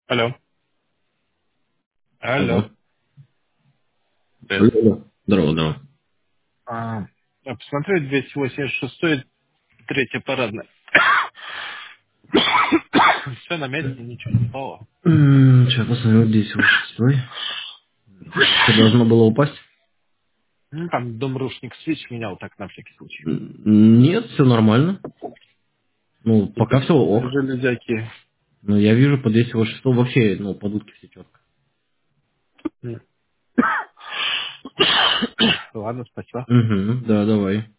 Алло. Алло. Алло. Привет. Алло. Здорово, здорово. Я посмотрю 286 третья парадная. Все на месте, ничего не упало. Сейчас посмотрю, здесь уже шестой. Что должно было упасть? Ну, там домрушник свич менял так на всякий случай. Нет, все нормально. Ну, пока все ок. Железяки. Ну, я вижу по 206 вообще, ну, под утки все четко. Ладно, спасибо. Угу, да, давай.